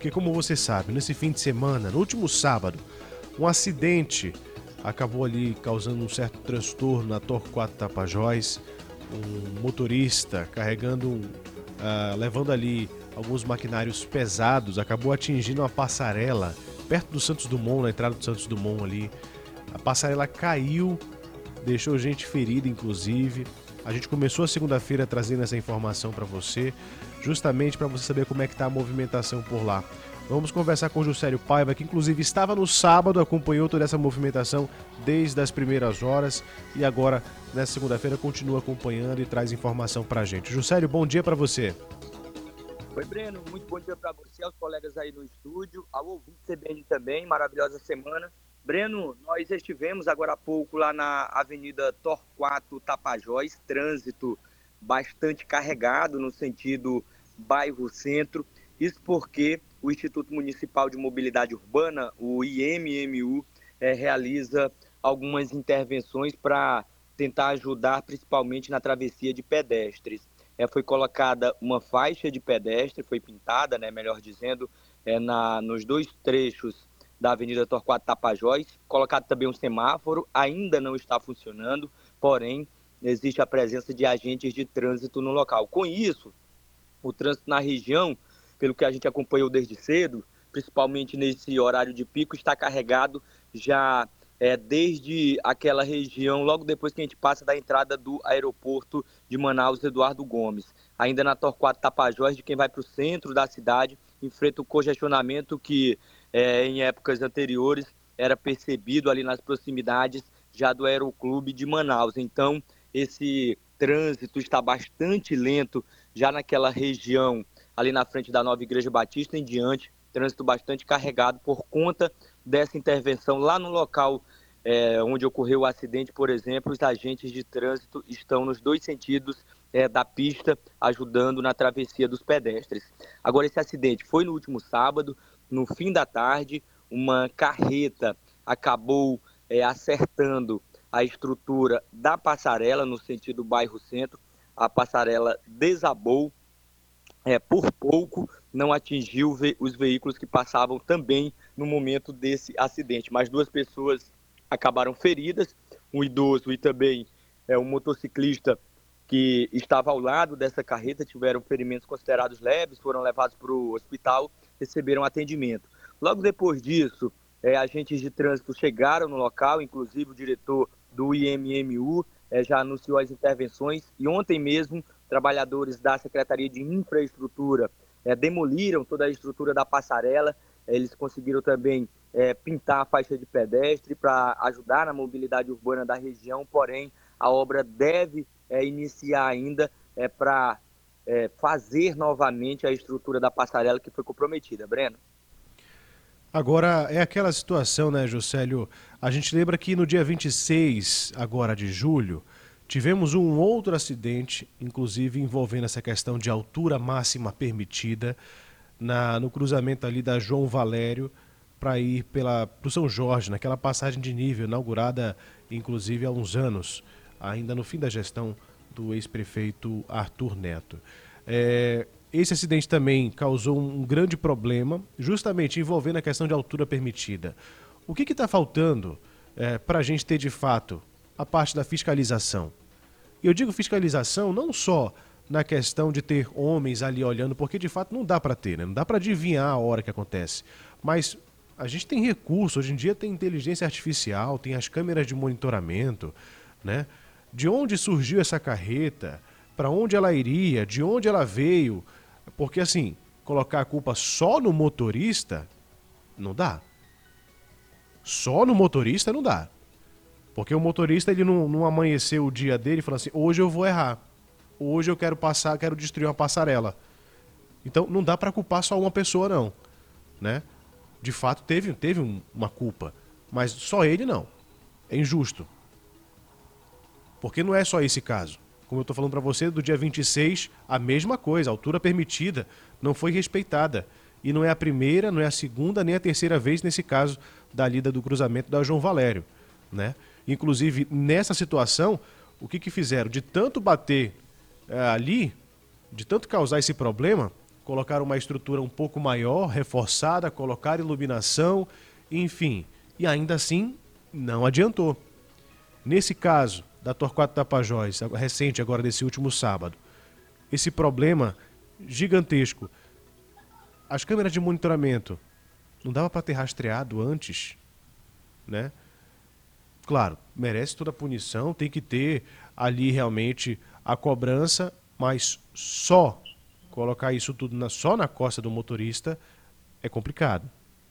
porque como você sabe, nesse fim de semana, no último sábado, um acidente acabou ali causando um certo transtorno na Torquato Tapajós. Um motorista levando ali alguns maquinários pesados, acabou atingindo uma passarela perto do Santos Dumont, na entrada do Santos Dumont ali. A passarela caiu, deixou gente ferida, inclusive. A gente começou a segunda-feira trazendo essa informação para você, justamente para você saber como é que está a movimentação por lá. Vamos conversar com o Juscelio Paiva, que inclusive estava no sábado, acompanhou toda essa movimentação desde as primeiras horas e agora, nessa segunda-feira, continua acompanhando e traz informação para a gente. Juscelio, bom dia para você. Oi, Breno, muito bom dia para você, aos colegas aí no estúdio, ao ouvinte CBN também, maravilhosa semana. Breno, nós estivemos agora há pouco lá na Avenida Torquato Tapajós, trânsito bastante carregado no sentido bairro centro, isso porque o Instituto Municipal de Mobilidade Urbana, o IMMU, realiza algumas intervenções para tentar ajudar principalmente na travessia de pedestres. Foi colocada uma faixa de pedestre, foi pintada, melhor dizendo, nos dois trechos da Avenida Torquato Tapajós, colocado também um semáforo, ainda não está funcionando, porém, existe a presença de agentes de trânsito no local. Com isso, o trânsito na região, pelo que a gente acompanhou desde cedo, principalmente nesse horário de pico, está carregado já desde aquela região, logo depois que a gente passa da entrada do aeroporto de Manaus, Eduardo Gomes. Ainda na Torquato Tapajós, de quem vai para o centro da cidade, enfrenta o congestionamento que em épocas anteriores era percebido ali nas proximidades já do Aeroclube de Manaus. Então, esse trânsito está bastante lento já naquela região ali na frente da Nova Igreja Batista em diante, trânsito bastante carregado por conta dessa intervenção lá no local onde ocorreu o acidente. Por exemplo, os agentes de trânsito estão nos dois sentidos da pista, ajudando na travessia dos pedestres. Agora, esse acidente foi no último sábado, no fim da tarde, uma carreta acabou acertando a estrutura da passarela no sentido bairro centro. A passarela desabou, por pouco não atingiu os veículos que passavam também no momento desse acidente, mas duas pessoas acabaram feridas, um idoso e também um motociclista que estava ao lado dessa carreta, tiveram ferimentos considerados leves, foram levados para o hospital, receberam atendimento. Logo depois disso, agentes de trânsito chegaram no local, inclusive o diretor do IMMU já anunciou as intervenções, e ontem mesmo trabalhadores da Secretaria de Infraestrutura demoliram toda a estrutura da passarela. Eles conseguiram também pintar a faixa de pedestre para ajudar na mobilidade urbana da região, porém a obra deve iniciar ainda para fazer novamente a estrutura da passarela que foi comprometida. Breno? Agora, é aquela situação, né, Juscelio? A gente lembra que no dia 26 agora de julho, tivemos um outro acidente, inclusive envolvendo essa questão de altura máxima permitida, no cruzamento ali da João Valério para ir para o São Jorge, naquela passagem de nível inaugurada, inclusive, há uns anos, ainda no fim da gestão do ex-prefeito Arthur Neto. Esse acidente também causou um grande problema, justamente envolvendo a questão de altura permitida. O que está faltando para a gente ter, de fato, a parte da fiscalização? Eu digo fiscalização não só na questão de ter homens ali olhando, porque de fato não dá para ter, né? Não dá para adivinhar a hora que acontece. Mas a gente tem recurso, hoje em dia tem inteligência artificial, tem as câmeras de monitoramento, né? De onde surgiu essa carreta, para onde ela iria, de onde ela veio. Porque assim, colocar a culpa só no motorista, não dá. Só no motorista não dá. Porque o motorista, ele não amanheceu o dia dele e falou assim, hoje eu vou errar. Hoje eu quero destruir uma passarela. Então não dá para culpar só uma pessoa não, né? De fato teve uma culpa, mas só ele não. É injusto. Porque não é só esse caso. Como eu estou falando para você, do dia 26, a mesma coisa, a altura permitida não foi respeitada. E não é a primeira, não é a segunda, nem a terceira vez nesse caso da lida do cruzamento da João Valério, né? Inclusive, nessa situação, o que fizeram? De tanto bater ali, de tanto causar esse problema, colocar uma estrutura um pouco maior, reforçada, colocar iluminação, enfim. E ainda assim, não adiantou. Nesse caso da Torquato Tapajós, recente agora desse último sábado, esse problema gigantesco, as câmeras de monitoramento, não dava para ter rastreado antes, né? Claro, merece toda a punição, tem que ter ali realmente a cobrança, mas só colocar isso tudo só na costa do motorista é complicado.